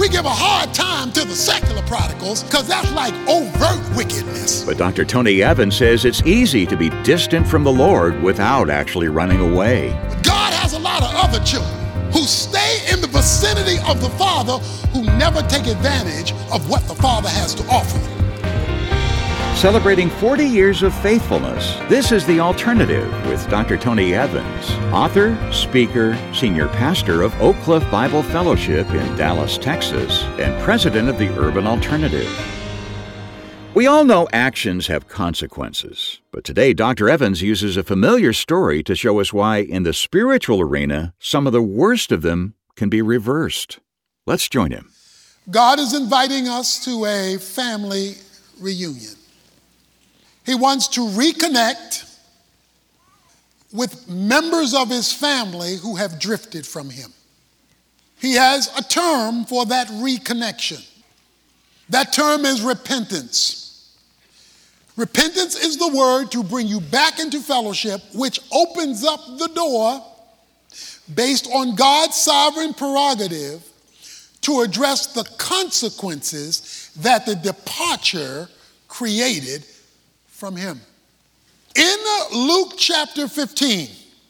We give a hard time to the secular prodigals because that's like overt wickedness. But Dr. Tony Evans says it's easy to be distant from the Lord without actually running away. God has a lot of other children who stay in the vicinity of the Father, who never take advantage of what the Father has to offer them. Celebrating 40 years of faithfulness, this is The Alternative with Dr. Tony Evans, author, speaker, senior pastor of Oak Cliff Bible Fellowship in Dallas, Texas, and president of the Urban Alternative. We all know actions have consequences, but today Dr. Evans uses a familiar story to show us why, in the spiritual arena, some of the worst of them can be reversed. Let's join him. God is inviting us to a family reunion. He wants to reconnect with members of his family who have drifted from him. He has a term for that reconnection. That term is repentance. Repentance is the word to bring you back into fellowship, which opens up the door based on God's sovereign prerogative to address the consequences that the departure created from him. In Luke chapter 15,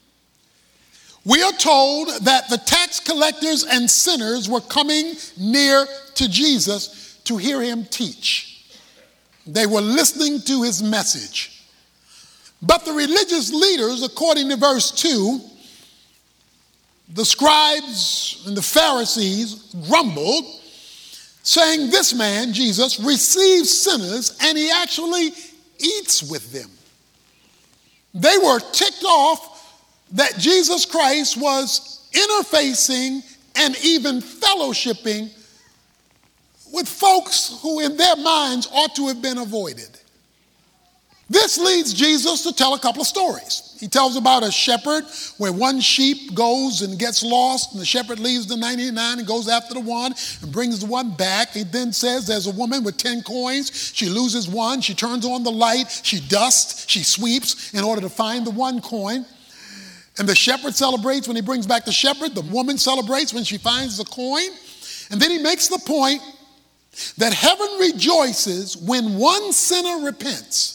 we are told that the tax collectors and sinners were coming near to Jesus to hear him teach. They were listening to his message. But the religious leaders, according to verse 2, the scribes and the Pharisees grumbled, saying, "This man, Jesus, receives sinners and he actually eats with them." They were ticked off that Jesus Christ was interfacing and even fellowshipping with folks who in their minds ought to have been avoided. This leads Jesus to tell a couple of stories. He tells about a shepherd where one sheep goes and gets lost, and the shepherd leaves the 99 and goes after the one and brings the one back. He then says there's a woman with 10 coins. She loses one. She turns on the light. She dusts. She sweeps in order to find the one coin. And the shepherd celebrates when he brings back the shepherd. The woman celebrates when she finds the coin. And then he makes the point that heaven rejoices when one sinner repents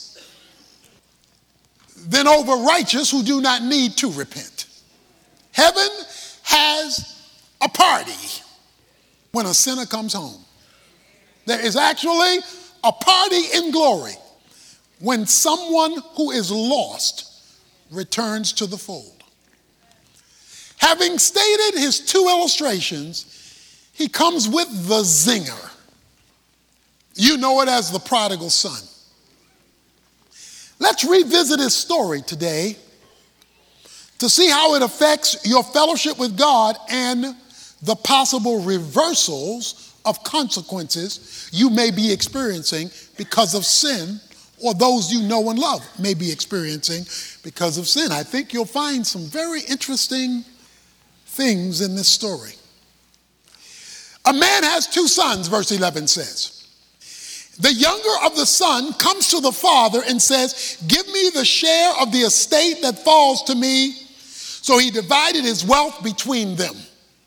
than over righteous who do not need to repent. Heaven has a party when a sinner comes home. There is actually a party in glory when someone who is lost returns to the fold. Having stated his two illustrations, he comes with the zinger. You know it as the prodigal son. Let's revisit his story today to see how it affects your fellowship with God and the possible reversals of consequences you may be experiencing because of sin, or those you know and love may be experiencing because of sin. I think you'll find some very interesting things in this story. A man has two sons, verse 11 says. The younger of the son comes to the father and says, "Give me the share of the estate that falls to me." So he divided his wealth between them.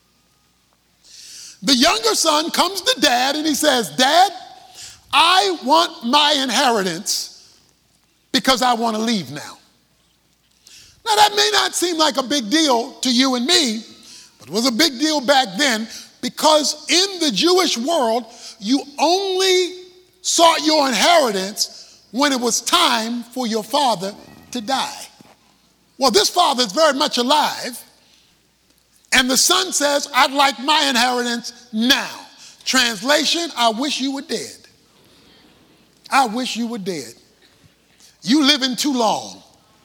The younger son comes to dad and he says, "Dad, I want my inheritance because I want to leave now." Now that may not seem like a big deal to you and me, but it was a big deal back then because in the Jewish world, you only sought your inheritance when it was time for your father to die. Well, this father is very much alive, and the son says, "I'd like my inheritance now." Translation, I wish you were dead. I wish you were dead. You living too long.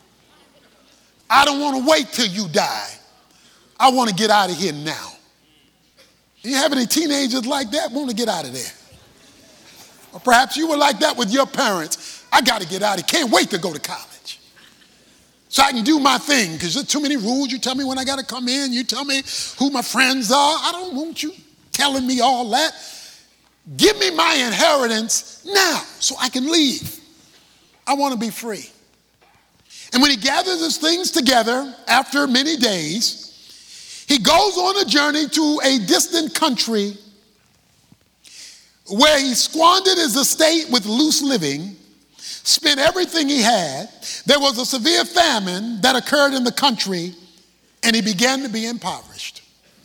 I don't want to wait till you die. I want to get out of here now. You have any teenagers like that? Want to get out of there? Or perhaps you were like that with your parents. I got to get out of here. Can't wait to go to college so I can do my thing, because there's too many rules. You tell me when I got to come in. You tell me who my friends are. I don't want you telling me all that. Give me my inheritance now so I can leave. I want to be free. And when he gathers his things together after many days, he goes on a journey to a distant country where he squandered his estate with loose living, spent everything he had. There was a severe famine that occurred in the country, and he began to be impoverished.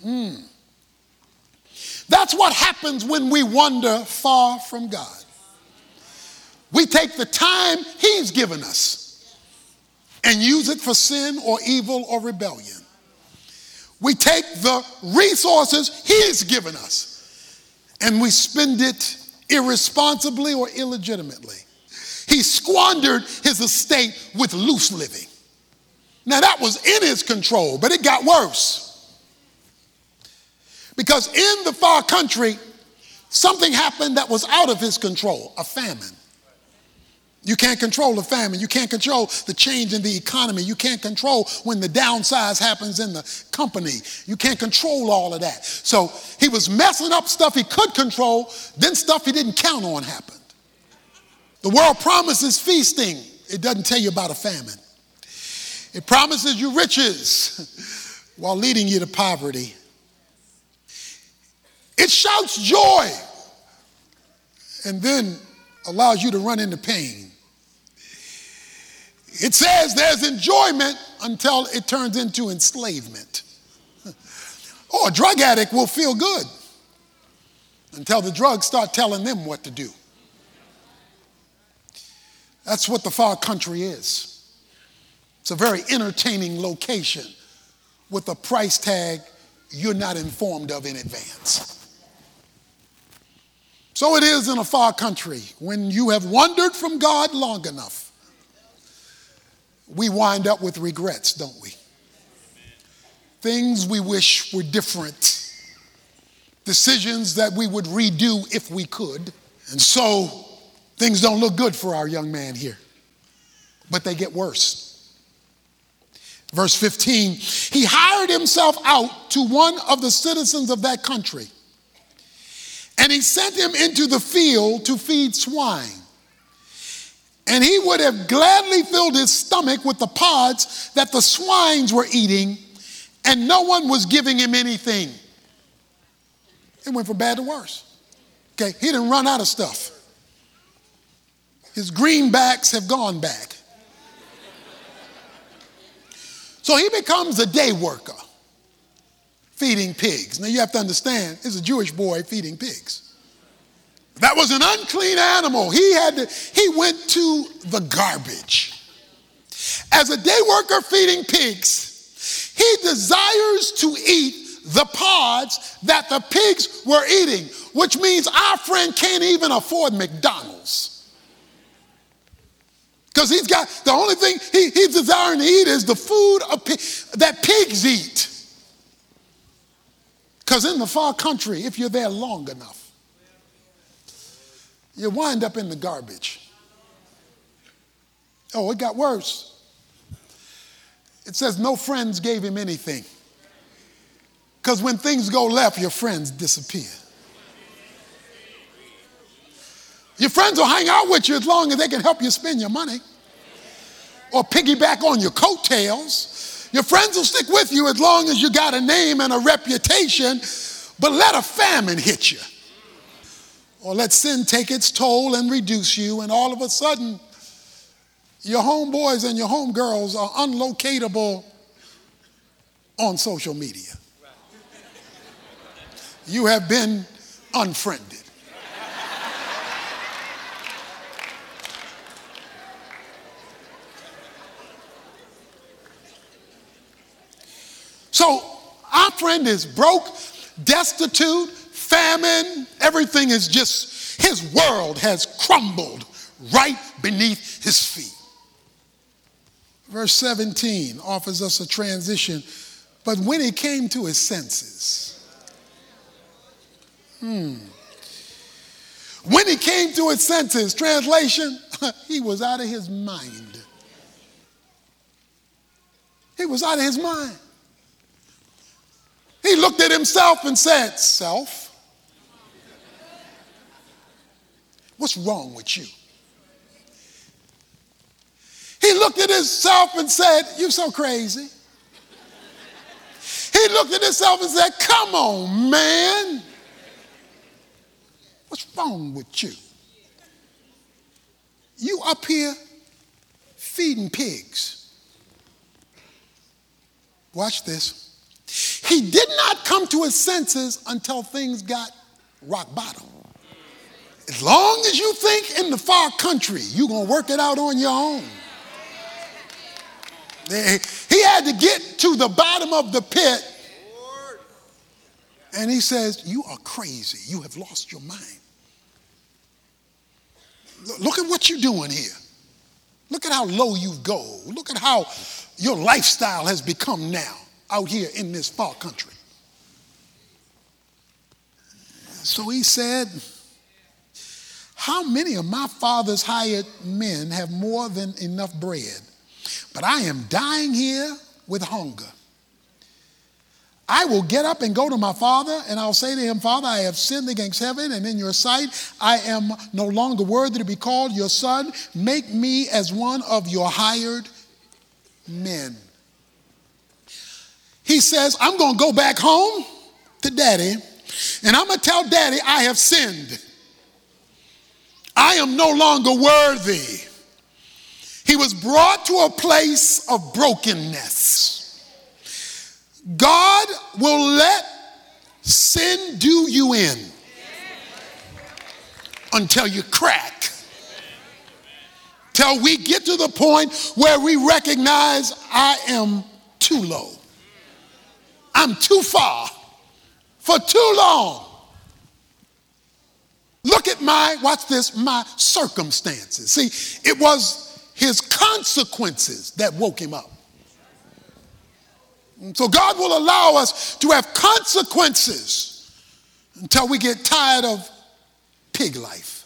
That's what happens when we wander far from God. We take the time he's given us and use it for sin or evil or rebellion. We take the resources he's given us and we spend it irresponsibly or illegitimately. He squandered his estate with loose living. Now that was in his control, but it got worse. Because in the far country, something happened that was out of his control, a famine. You can't control the famine. You can't control the change in the economy. You can't control when the downsize happens in the company. You can't control all of that. So he was messing up stuff he could control, then stuff he didn't count on happened. The world promises feasting. It doesn't tell you about a famine. It promises you riches while leading you to poverty. It shouts joy and then allows you to run into pain. It says there's enjoyment until it turns into enslavement. Oh, a drug addict will feel good until the drugs start telling them what to do. That's what the far country is. It's a very entertaining location with a price tag you're not informed of in advance. So it is in a far country. When you have wandered from God long enough, we wind up with regrets, don't we? Things we wish were different. Decisions that we would redo if we could. And so things don't look good for our young man here. But they get worse. Verse 15, he hired himself out to one of the citizens of that country. And he sent him into the field to feed swine. And he would have gladly filled his stomach with the pods that the swines were eating, and no one was giving him anything. It went from bad to worse. Okay, he didn't run out of stuff. His greenbacks have gone back. So he becomes a day worker, feeding pigs. Now you have to understand, it's a Jewish boy feeding pigs. That was an unclean animal. He went to the garbage. As a day worker feeding pigs, he desires to eat the pods that the pigs were eating, which means our friend can't even afford McDonald's. Because he's got, the only thing he's desiring to eat is the food that pigs eat. Because in the far country, if you're there long enough, you wind up in the garbage. Oh, it got worse. It says no friends gave him anything. Because when things go left, your friends disappear. Your friends will hang out with you as long as they can help you spend your money or piggyback on your coattails. Your friends will stick with you as long as you got a name and a reputation, but let a famine hit you. Or let sin take its toll and reduce you, and all of a sudden, your homeboys and your homegirls are unlocatable on social media. You have been unfriended. So our friend is broke, destitute, famine, everything is just, his world has crumbled right beneath his feet. Verse 17 offers us a transition. But when he came to his senses, when he came to his senses, translation, he was out of his mind. He was out of his mind. He looked at himself and said, "Self, what's wrong with you?" He looked at himself and said, "You're so crazy." He looked at himself and said, "Come on, man. What's wrong with you? You up here feeding pigs. Watch this. He did not come to his senses until things got rock bottom. As long as you think in the far country, you're going to work it out on your own. He had to get to the bottom of the pit. And he says, you are crazy. You have lost your mind. Look at what you're doing here. Look at how low you go. Look at how your lifestyle has become now out here in this far country. So he said, how many of my father's hired men have more than enough bread? But I am dying here with hunger. I will get up and go to my father, and I'll say to him, Father, I have sinned against heaven and in your sight. I am no longer worthy to be called your son. Make me as one of your hired men. He says, I'm going to go back home to daddy, and I'm going to tell daddy I have sinned. I am no longer worthy. He was brought to a place of brokenness. God will let sin do you in until you crack. Till we get to the point where we recognize I am too low. I'm too far for too long. Look at watch this, my circumstances. See, it was his consequences that woke him up. So God will allow us to have consequences until we get tired of pig life.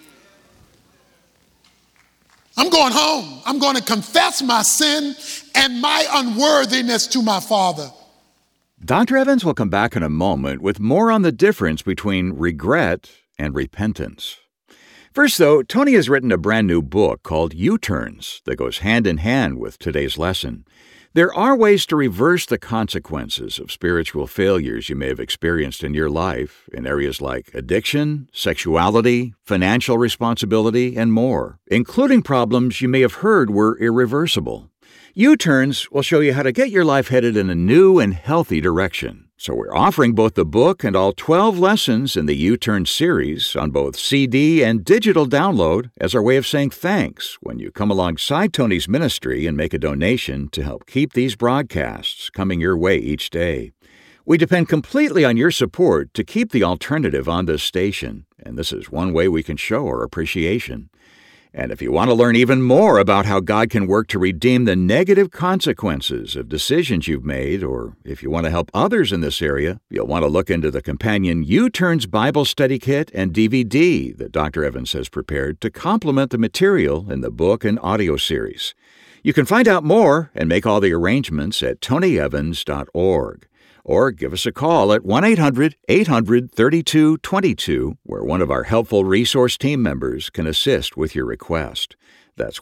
I'm going home. I'm going to confess my sin and my unworthiness to my Father. Dr. Evans will come back in a moment with more on the difference between regret and repentance. First, though, Tony has written a brand new book called U-Turns that goes hand in hand with today's lesson. There are ways to reverse the consequences of spiritual failures you may have experienced in your life in areas like addiction, sexuality, financial responsibility, and more, including problems you may have heard were irreversible. U-Turns will show you how to get your life headed in a new and healthy direction. So we're offering both the book and all 12 lessons in the U-Turn series on both CD and digital download as our way of saying thanks when you come alongside Tony's ministry and make a donation to help keep these broadcasts coming your way each day. We depend completely on your support to keep the alternative on this station, and this is one way we can show our appreciation. And if you want to learn even more about how God can work to redeem the negative consequences of decisions you've made, or if you want to help others in this area, you'll want to look into the companion U-Turns Bible Study Kit and DVD that Dr. Evans has prepared to complement the material in the book and audio series. You can find out more and make all the arrangements at tonyevans.org. Or give us a call at 1-800-800-3222, where one of our helpful resource team members can assist with your request. That's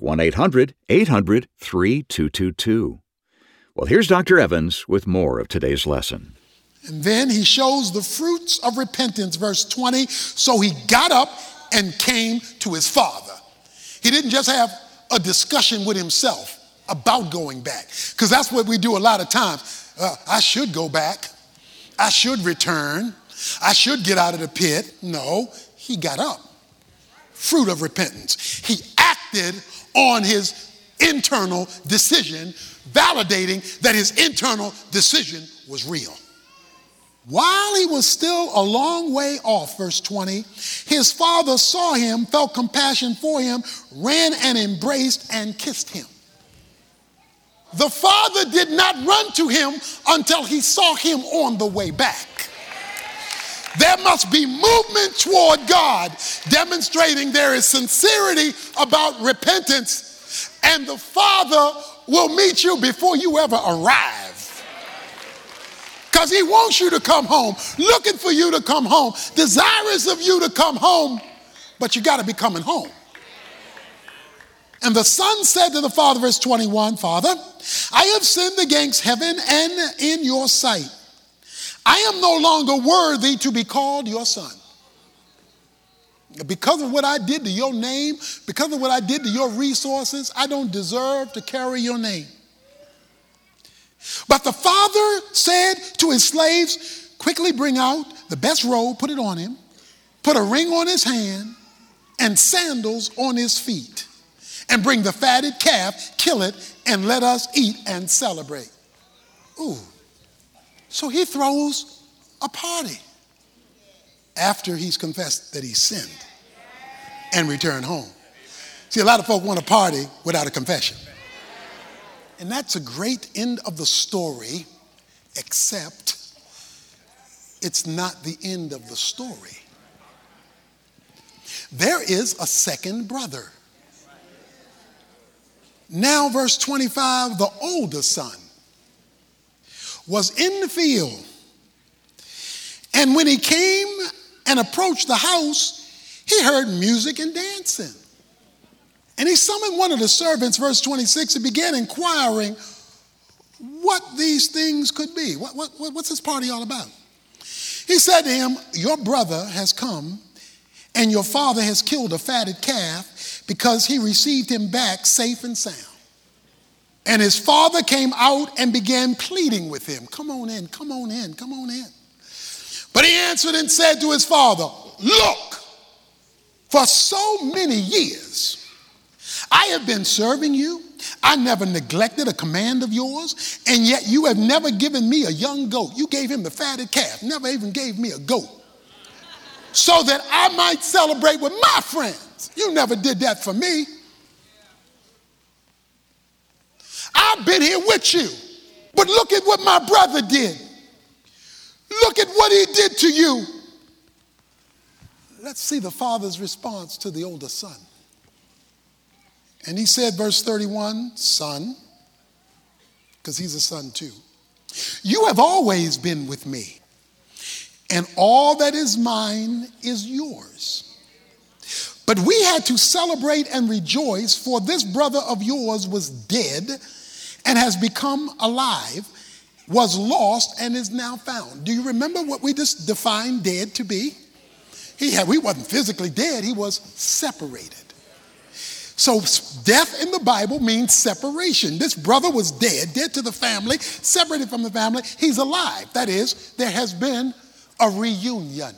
1-800-800-3222. Well, here's Dr. Evans with more of today's lesson. And then he shows the fruits of repentance, verse 20. So he got up and came to his father. He didn't just have a discussion with himself about going back, because that's what we do a lot of times. I should go back. I should return. I should get out of the pit. No, he got up. Fruit of repentance. He acted on his internal decision, validating that his internal decision was real. While he was still a long way off, verse 20, his father saw him, felt compassion for him, ran and embraced and kissed him. The father did not run to him until he saw him on the way back. There must be movement toward God, demonstrating there is sincerity about repentance, and the Father will meet you before you ever arrive. Because he wants you to come home, looking for you to come home, desirous of you to come home, but you got to be coming home. And the son said to the father, verse 21, Father, I have sinned against heaven and in your sight. I am no longer worthy to be called your son. Because of what I did to your name, because of what I did to your resources, I don't deserve to carry your name. But the father said to his slaves, quickly bring out the best robe, put it on him, put a ring on his hand, and sandals on his feet, and bring the fatted calf, kill it, and let us eat and celebrate. Ooh. So he throws a party after he's confessed that he sinned and returned home. See, a lot of folk want to party without a confession. And that's a great end of the story, except it's not the end of the story. There is a second brother. Now, verse 25, the older son was in the field. And when he came and approached the house, he heard music and dancing. And he summoned one of the servants, verse 26, and began inquiring what these things could be. What's this party all about? He said to him, your brother has come, and your father has killed a fatted calf because he received him back safe and sound. And his father came out and began pleading with him. Come on in, come on in, come on in. But he answered and said to his father, look, for so many years I have been serving you. I never neglected a command of yours, and yet you have never given me a young goat. You gave him the fatted calf, never even gave me a goat, so that I might celebrate with my friends. You never did that for me. I've been here with you, but look at what my brother did. Look at what he did to you. Let's see the father's response to the older son. And he said, verse 31, son, because he's a son too, you have always been with me, and all that is mine is yours. But we had to celebrate and rejoice, for this brother of yours was dead and has become alive, was lost and is now found. Do you remember what we just defined dead to be? He wasn't physically dead, he was separated. So death in the Bible means separation. This brother was dead to the family, separated from the family. He's alive. That is, there has been a reunion.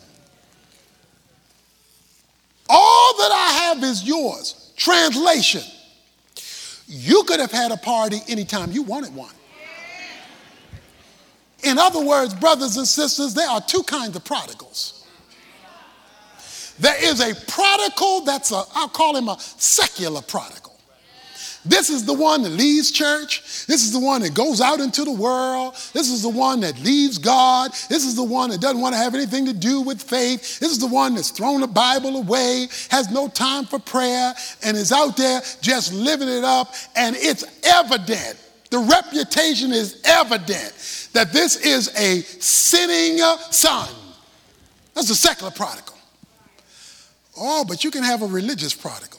All that I have is yours. Translation, you could have had a party anytime you wanted one. In other words, brothers and sisters, there are two kinds of prodigals. There is a prodigal I'll call him a secular prodigal. This is the one that leaves church. This is the one that goes out into the world. This is the one that leaves God. This is the one that doesn't want to have anything to do with faith. This is the one that's thrown the Bible away, has no time for prayer, and is out there just living it up. And it's evident, the reputation is evident that this is a sinning son. That's a secular prodigal. Oh, but you can have a religious prodigal.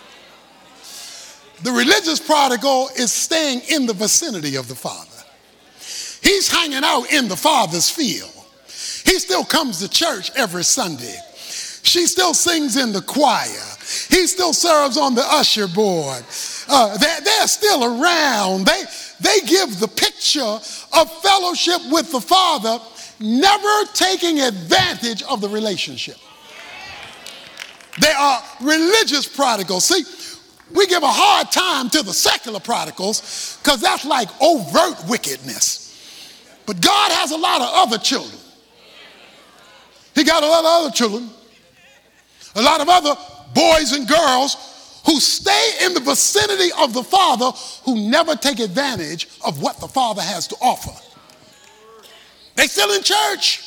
The religious prodigal is staying in the vicinity of the Father. He's hanging out in the Father's field. He still comes to church every Sunday. She still sings in the choir. He still serves on the usher board. They're still around. They give the picture of fellowship with the Father, never taking advantage of the relationship. They are religious prodigals. See, we give a hard time to the secular prodigals because that's like overt wickedness. But God has a lot of other children. He got a lot of other children, a lot of other boys and girls who stay in the vicinity of the Father, who never take advantage of what the Father has to offer. They still in church,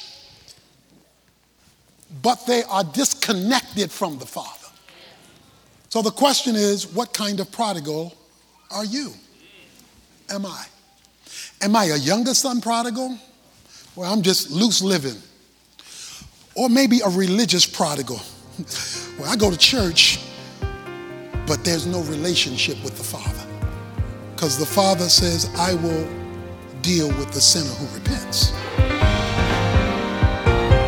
but they are disconnected from the Father. So the question is, what kind of prodigal are you? Am I? Am I a younger son prodigal? Well, I'm just loose living. Or maybe a religious prodigal. Well, I go to church, but there's no relationship with the Father. Because the Father says, I will deal with the sinner who repents.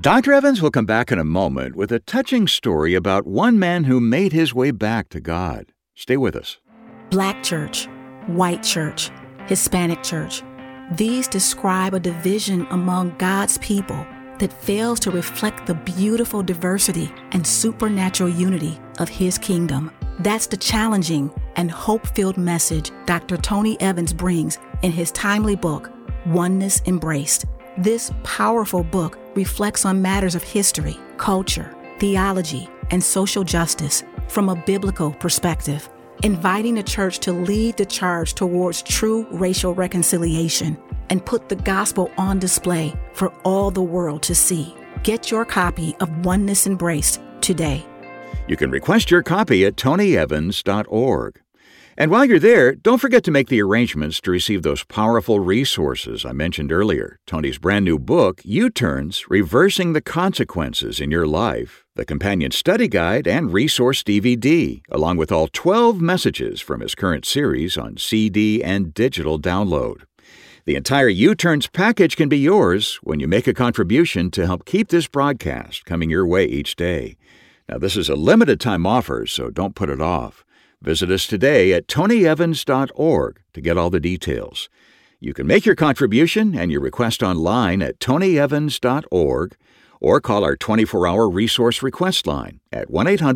Dr. Evans will come back in a moment with a touching story about one man who made his way back to God. Stay with us. Black church, white church, Hispanic church. These describe a division among God's people that fails to reflect the beautiful diversity and supernatural unity of His kingdom. That's the challenging and hope-filled message Dr. Tony Evans brings in his timely book, Oneness Embraced. This powerful book reflects on matters of history, culture, theology, and social justice from a biblical perspective, inviting the church to lead the charge towards true racial reconciliation and put the gospel on display for all the world to see. Get your copy of Oneness Embraced today. You can request your copy at tonyevans.org. And while you're there, don't forget to make the arrangements to receive those powerful resources I mentioned earlier. Tony's brand new book, U-Turns, Reversing the Consequences in Your Life, the companion study guide and resource DVD, along with all 12 messages from his current series on CD and digital download. The entire U-Turns package can be yours when you make a contribution to help keep this broadcast coming your way each day. Now, this is a limited-time offer, so don't put it off. Visit us today at tonyevans.org to get all the details. You can make your contribution and your request online at tonyevans.org or call our 24-hour resource request line at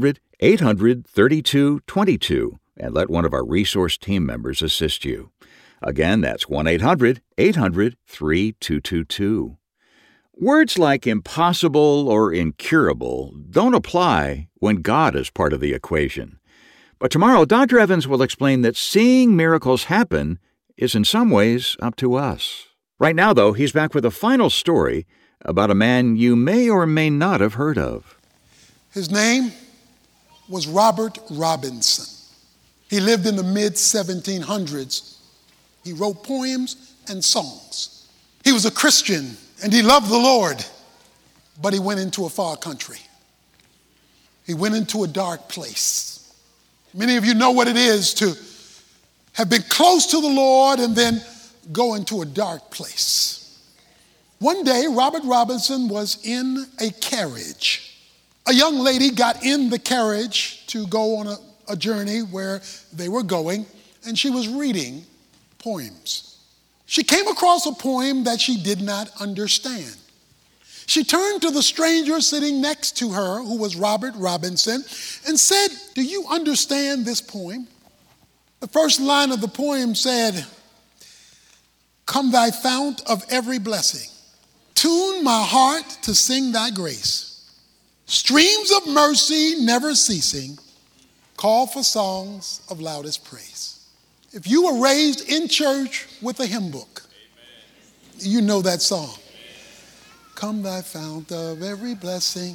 1-800-800-3222 and let one of our resource team members assist you. Again, that's 1-800-800-3222. Words like impossible or incurable don't apply when God is part of the equation. But tomorrow, Dr. Evans will explain that seeing miracles happen is in some ways up to us. Right now, though, he's back with a final story about a man you may or may not have heard of. His name was Robert Robinson. He lived in the mid-1700s. He wrote poems and songs. He was a Christian and he loved the Lord, but he went into a far country. He went into a dark place. Many of you know what it is to have been close to the Lord and then go into a dark place. One day, Robert Robinson was in a carriage. A young lady got in the carriage to go on a journey where they were going, and she was reading poems. She came across a poem that she did not understand. She turned to the stranger sitting next to her, who was Robert Robinson, and said, "Do you understand this poem?" The first line of the poem said, "Come thy fount of every blessing, tune my heart to sing thy grace. Streams of mercy never ceasing, call for songs of loudest praise." If you were raised in church with a hymn book, you know that song. Come thy fount of every blessing,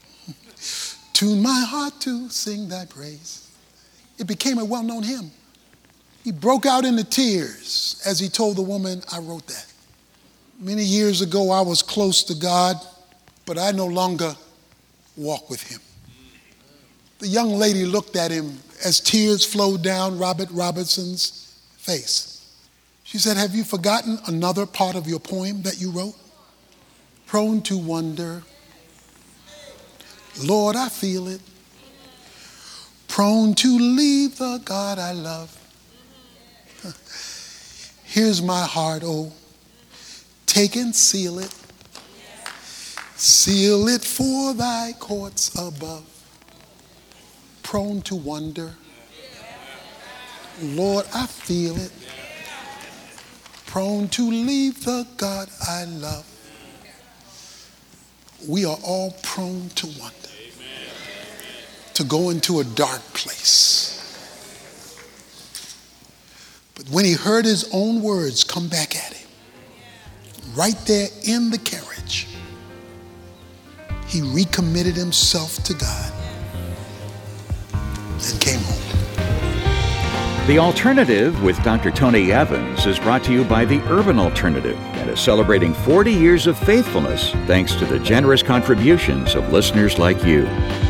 tune my heart to sing thy praise. It became a well-known hymn. He broke out into tears as he told the woman, "I wrote that. Many years ago, I was close to God, but I no longer walk with him." The young lady looked at him as tears flowed down Robert Robinson's face. She said, "Have you forgotten another part of your poem that you wrote? Prone to wonder, Lord, I feel it. Prone to leave the God I love. Here's my heart, oh, take and seal it. Seal it for thy courts above. Prone to wonder, Lord, I feel it. Prone to leave the God I love." We are all prone to wonder, to go into a dark place. But when he heard his own words come back at him, right there in the carriage, he recommitted himself to God and came home. The Alternative with Dr. Tony Evans is brought to you by the Urban Alternative and is celebrating 40 years of faithfulness thanks to the generous contributions of listeners like you.